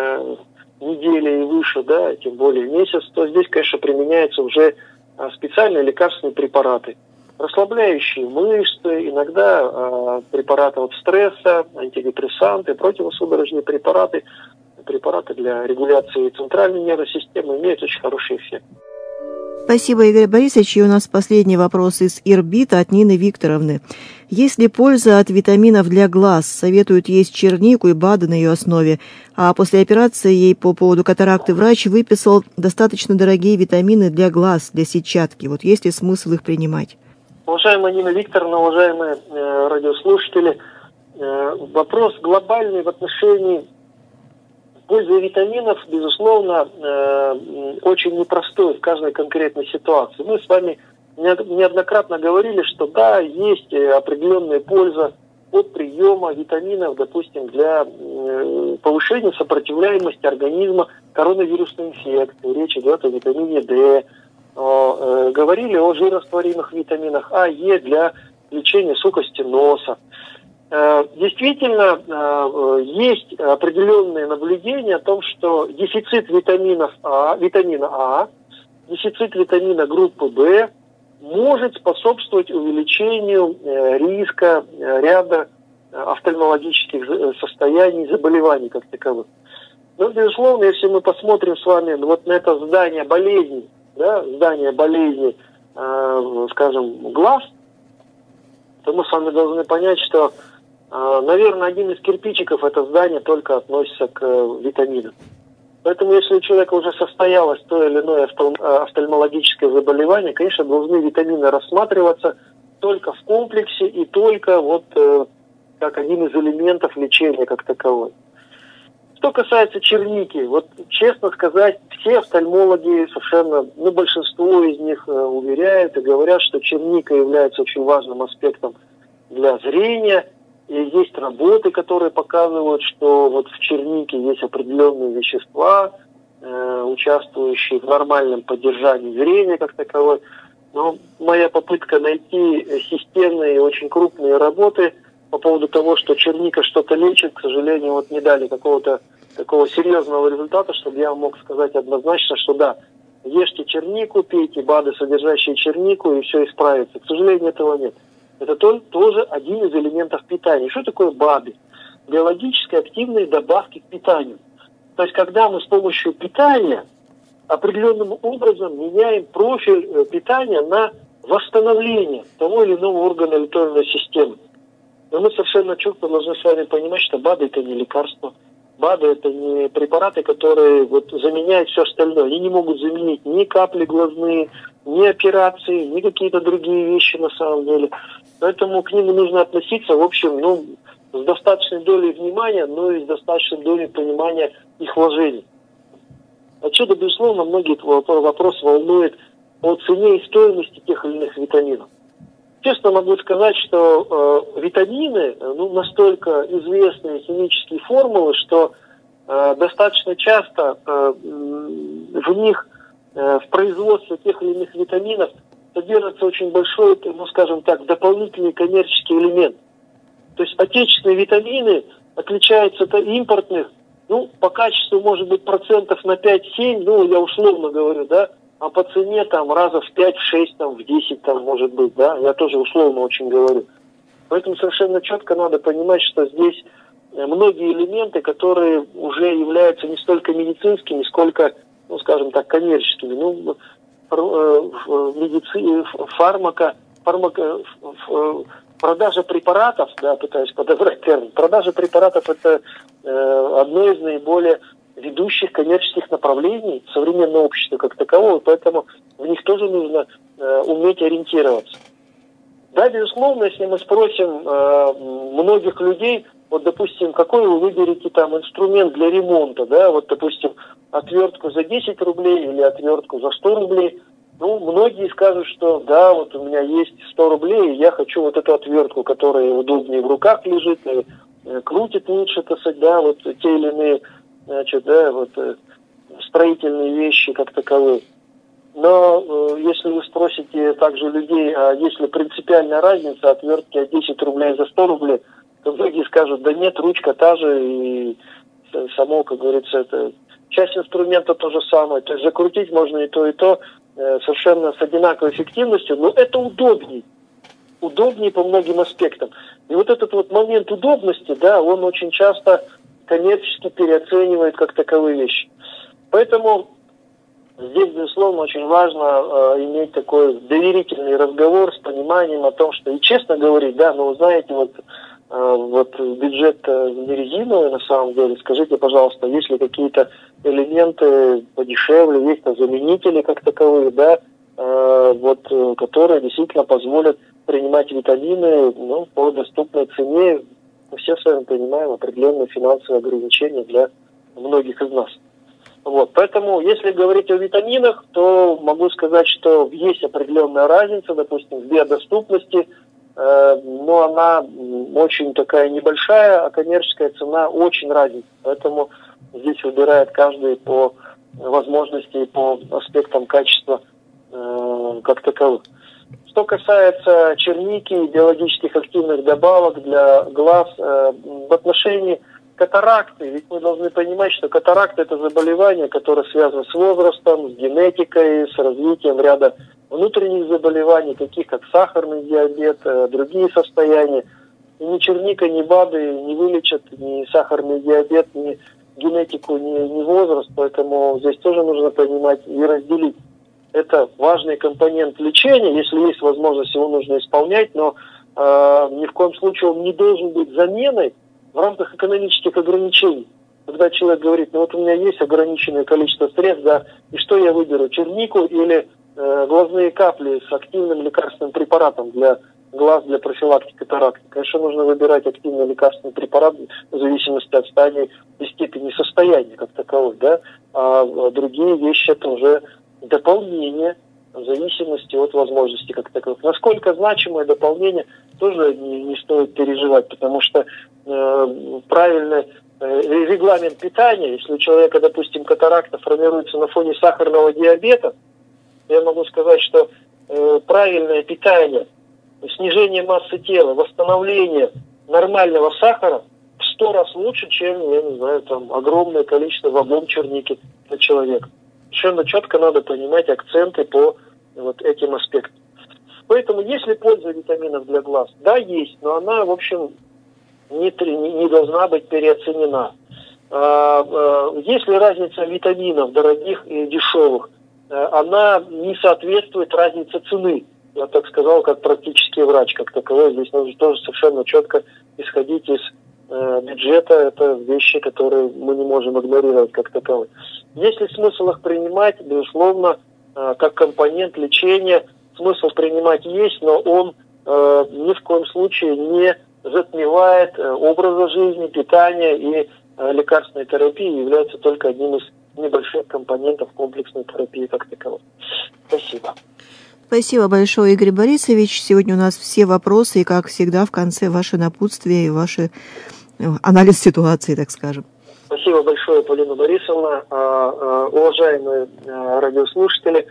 неделя и выше, да, тем более месяц, то здесь, конечно, применяются уже специальные лекарственные препараты, расслабляющие мышцы, иногда препараты от стресса, антидепрессанты, противосудорожные препараты для регуляции центральной нервной системы имеют очень хороший эффект. Спасибо, Игорь Борисович. И у нас последний вопрос из Ирбита от Нины Викторовны. Есть ли польза от витаминов для глаз? Советуют есть чернику и БАДы на ее основе. А после операции ей по поводу катаракты врач выписал достаточно дорогие витамины для глаз, для сетчатки. Есть ли смысл их принимать? Уважаемая Нина Викторовна, уважаемые радиослушатели, вопрос глобальный в отношении пользы витаминов, безусловно, очень непростой в каждой конкретной ситуации. Мы с вами неоднократно говорили, что да, есть определенная польза от приема витаминов, допустим, для повышения сопротивляемости организма коронавирусной инфекции. Речь идет о витамине D. Говорили о жирорастворимых витаминах А, Е для лечения сухости носа. Действительно, есть определенные наблюдения о том, что дефицит витамина А, дефицит витамина группы В может способствовать увеличению риска ряда офтальмологических состояний, заболеваний как таковых. Но, безусловно, если мы посмотрим с вами вот на это здание болезней, да, скажем, глаз, то мы с вами должны понять, что, наверное, один из кирпичиков это здание только относится к витаминам. Поэтому, если у человека уже состоялось то или иное офтальмологическое заболевание, конечно, должны витамины рассматриваться только в комплексе и только вот как один из элементов лечения как таковой. Что касается черники, вот честно сказать, все офтальмологи совершенно, большинство из них уверяют и говорят, что черника является очень важным аспектом для зрения. И есть работы, которые показывают, что вот в чернике есть определенные вещества, участвующие в нормальном поддержании зрения как таковой. Но моя попытка найти системные и очень крупные работы по поводу того, что черника что-то лечит, к сожалению, вот не дали какого-то такого серьезного результата, чтобы я мог сказать однозначно, что да, ешьте чернику, пейте БАДы, содержащие чернику, и все исправится. К сожалению, этого нет. Это тоже один из элементов питания. Что такое БАДы? Биологически активные добавки к питанию. То есть, когда мы с помощью питания определенным образом меняем профиль питания на восстановление того или иного органа или той или иной системы. Но мы совершенно четко должны с вами понимать, что БАДы – это не лекарства. БАДы – это не препараты, которые вот заменяют все остальное. Они не могут заменить ни капли глазные, ни операции, ни какие-то другие вещи на самом деле. Поэтому к ним нужно относиться, в общем, с достаточной долей внимания, но и с достаточной долей понимания их вложений. Отсюда, безусловно, многие вопрос волнует о цене и стоимости тех или иных витаминов. Честно могу сказать, что витамины, настолько известные химические формулы, что достаточно часто в них, в производстве тех или иных витаминов содержится очень большой, скажем так, дополнительный коммерческий элемент. То есть отечественные витамины отличаются от импортных, по качеству, может быть, процентов на 5-7, я условно говорю, да, а по цене там раза в 5, в 6, там, в 10, там, может быть, да, я тоже условно очень говорю. Поэтому совершенно четко надо понимать, что здесь многие элементы, которые уже являются не столько медицинскими, сколько, скажем так, коммерческими. В медицине, продажа препаратов, да, пытаюсь подобрать термин, продажа препаратов – это одно из наиболее ведущих коммерческих направлений современного общества как такового, поэтому в них тоже нужно уметь ориентироваться. Да, безусловно, если мы спросим многих людей, вот, допустим, какой вы выберете там инструмент для ремонта, да, вот, допустим, отвертку за 10 рублей или отвертку за 100 рублей, многие скажут, что да, вот у меня есть 100 рублей, и я хочу вот эту отвертку, которая удобнее в руках лежит, и крутит лучше, так сказать, да, вот те или иные, строительные вещи как таковые. Но если вы спросите также людей, а есть ли принципиальная разница отвертки от 10 рублей за 100 рублей, то многие скажут, да нет, ручка та же, и само, как говорится, это часть инструмента то же самое. То есть закрутить можно и то, совершенно с одинаковой эффективностью, но это удобнее. Удобнее по многим аспектам. И вот этот вот момент удобности, да, он очень часто коммерчески переоценивает как таковые вещи. Поэтому здесь, безусловно, очень важно иметь такой доверительный разговор с пониманием о том, что, и честно говорить, да, вы знаете, бюджет не резиновый на самом деле. Скажите, пожалуйста, есть ли какие-то элементы подешевле, есть там заменители как таковые, да, которые действительно позволят принимать витамины по доступной цене. Мы все с вами понимаем определенные финансовые ограничения для многих из нас. Поэтому, если говорить о витаминах, то могу сказать, что есть определенная разница, допустим, в биодоступности, но она очень такая небольшая, а коммерческая цена очень разница. Поэтому здесь выбирает каждый по возможности и по аспектам качества как таковых. Что касается черники и биологических активных добавок для глаз в отношении катаракты, ведь мы должны понимать, что катаракта – это заболевание, которое связано с возрастом, с генетикой, с развитием ряда внутренних заболеваний, таких как сахарный диабет, другие состояния. И ни черника, ни БАДы не вылечат ни сахарный диабет, ни генетику, ни возраст. Поэтому здесь тоже нужно понимать и разделить. Это важный компонент лечения. Если есть возможность, его нужно исполнять, но ни в коем случае он не должен быть заменой в рамках экономических ограничений. Когда человек говорит, ну вот у меня есть ограниченное количество средств, да, и что я выберу, чернику или глазные капли с активным лекарственным препаратом для глаз, для профилактики катаракты. Конечно, нужно выбирать активный лекарственный препарат в зависимости от стадии и степени состояния как таковой, да, а другие вещи это уже дополнение в зависимости от возможностей как таковых. Насколько значимое дополнение, тоже не стоит переживать, потому что правильный регламент питания, если у человека, допустим, катаракта формируется на фоне сахарного диабета, я могу сказать, что правильное питание, снижение массы тела, восстановление нормального сахара в 100 раз лучше, чем, я не знаю, там огромное количество вагон черники для человека. Совершенно четко надо понимать акценты по вот этим аспектам. Поэтому есть ли польза витаминов для глаз? Да, есть, но она, в общем, не должна быть переоценена. Есть ли разница витаминов, дорогих и дешевых? Она не соответствует разнице цены. Я так сказал, как практический врач, как таковой. Здесь нужно тоже совершенно четко исходить из бюджета. Это вещи, которые мы не можем игнорировать как таковые. Есть ли смысл их принимать? Безусловно, как компонент лечения смысл принимать есть, но он ни в коем случае не затмевает образа жизни, питания и лекарственной терапии, является только одним из небольших компонентов комплексной терапии как таковой. Спасибо. Спасибо большое, Игорь Борисович. Сегодня у нас все вопросы, и, как всегда, в конце ваше напутствие и ваш анализ ситуации, так скажем. Спасибо большое, Полина Борисовна. Уважаемые радиослушатели,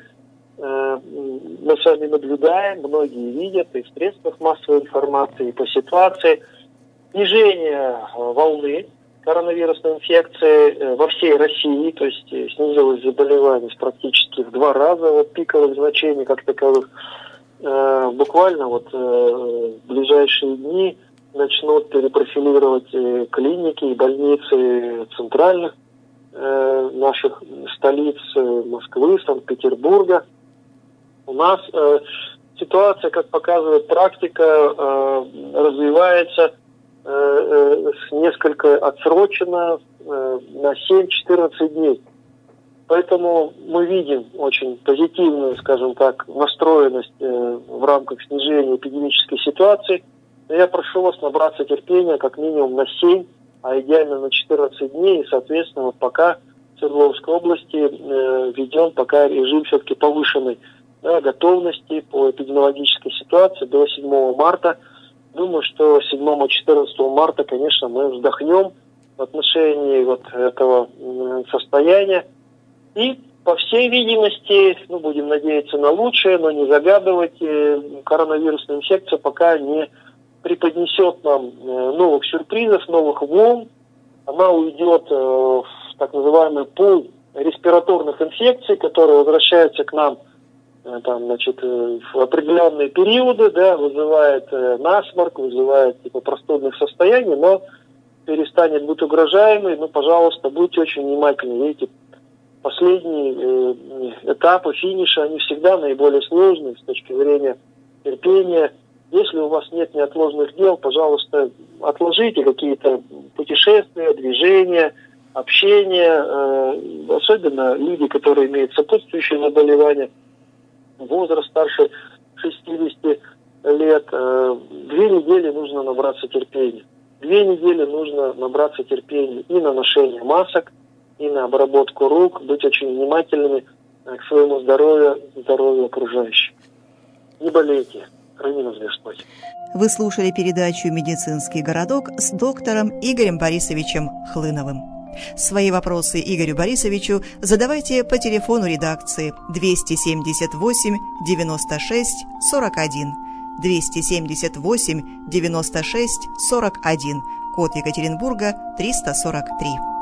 мы с вами наблюдаем, многие видят и в средствах массовой информации, и по ситуации снижение волны коронавирусной инфекции во всей России, то есть снизилась заболеваемость практически в 2 раза от пиковых значений как таковых. Буквально в ближайшие дни начнут перепрофилировать клиники и больницы центральных наших столиц Москвы, Санкт-Петербурга. У нас ситуация, как показывает практика, развивается несколько отсрочено на 7-14 дней. Поэтому мы видим очень позитивную, скажем так, настроенность в рамках снижения эпидемической ситуации. Но я прошу вас набраться терпения как минимум на 7, а идеально на 14 дней. И, соответственно, пока в Свердловской области ведем пока режим все-таки повышенной готовности по эпидемиологической ситуации до 7 марта. Думаю, что 7-14 марта, конечно, мы вздохнем в отношении этого состояния. И, по всей видимости, будем надеяться на лучшее, но не загадывать, коронавирусная инфекция пока не преподнесет нам новых сюрпризов, новых волн. Она уйдет в так называемый пул респираторных инфекций, которые возвращаются к нам в определенные периоды, вызывает насморк, вызывает простудных состояний, но перестанет быть угрожаемой. Пожалуйста, будьте очень внимательны. Видите, последние этапы финиша, они всегда наиболее сложные с точки зрения терпения. Если у вас нет неотложных дел, пожалуйста, отложите какие-то путешествия, движения, общение, особенно люди, которые имеют сопутствующие заболевания, возраст старше 60 лет. 2 недели нужно набраться терпения. 2 недели нужно набраться терпения и на ношение масок, и на обработку рук, быть очень внимательными к своему здоровью, здоровью окружающих. Не болейте. Храни нас Господь. Вы слушали передачу «Медицинский городок» с доктором Игорем Борисовичем Хлыновым. Свои вопросы Игорю Борисовичу задавайте по телефону редакции 278 96 41, 278 96 41, код Екатеринбурга 343.